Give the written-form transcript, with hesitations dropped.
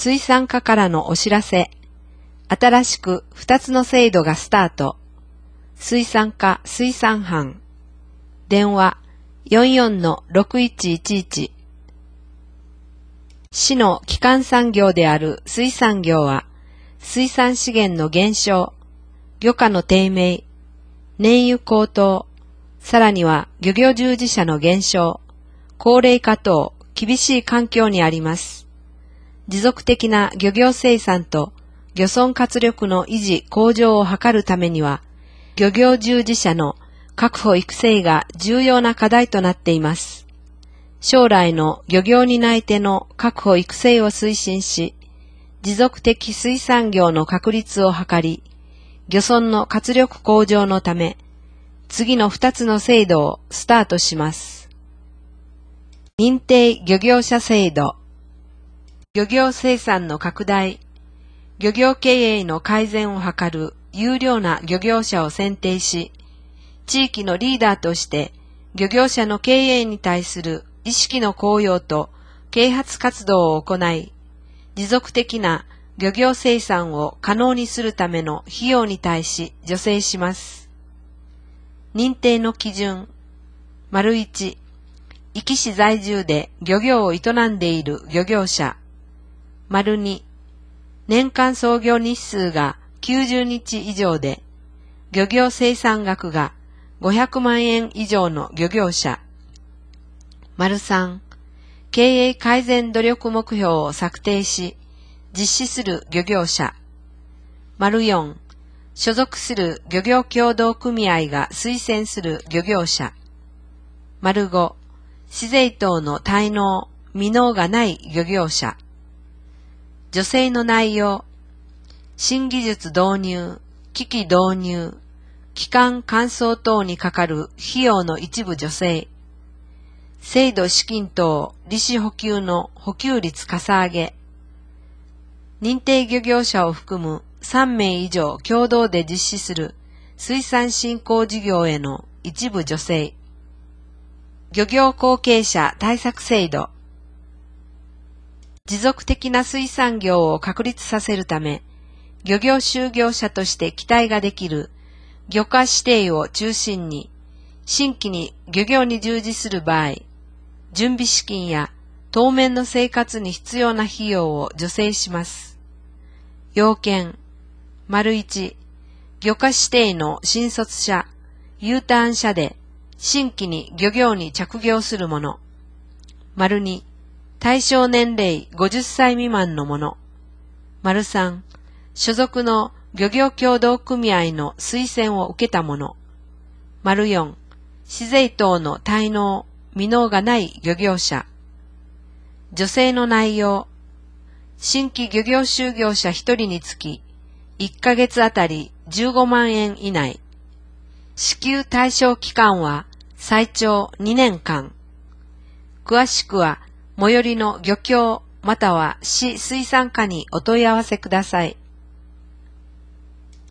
水産課からのお知らせ。新しく2つの制度がスタート。水産課水産班。電話 44-6111。市の基幹産業である水産業は、水産資源の減少、漁価の低迷、燃油高騰、さらには漁業従事者の減少、高齢化等厳しい環境にあります。持続的な漁業生産と漁村活力の維持向上を図るためには、漁業従事者の確保育成が重要な課題となっています。将来の漁業担い手の確保育成を推進し、持続的水産業の確立を図り、漁村の活力向上のため、次の2つの制度をスタートします。認定漁業者制度。漁業生産の拡大、漁業経営の改善を図る優良な漁業者を選定し、地域のリーダーとして漁業者の経営に対する意識の高揚と啓発活動を行い、持続的な漁業生産を可能にするための費用に対し助成します。認定の基準。1、壱岐市在住で漁業を営んでいる漁業者。2、年間操業日数が90日以上で、漁業生産額が500万円以上の漁業者。3、経営改善努力目標を策定し、実施する漁業者。4、所属する漁業協同組合が推薦する漁業者。5、市税等の滞納、未納がない漁業者。助成の内容。新技術導入、機器導入、期間乾燥等にかかる費用の一部助成。制度資金等利子補給の補給率かさ上げ。認定漁業者を含む3名以上共同で実施する水産振興事業への一部助成。漁業後継者対策制度。持続的な水産業を確立させるため、漁業就業者として期待ができる漁家指定を中心に、新規に漁業に従事する場合、準備資金や当面の生活に必要な費用を助成します。要件。1、漁家指定の新卒者、U ターン者で、新規に漁業に着業する者。2、対象年齢50歳未満の者。3、所属の漁業協同組合の推薦を受けた者。4、市税等の滞納、未納がない漁業者。助成の内容。新規漁業就業者1人につき、1ヶ月あたり15万円以内。支給対象期間は最長2年間。詳しくは、最寄りの漁協または市水産課にお問い合わせください。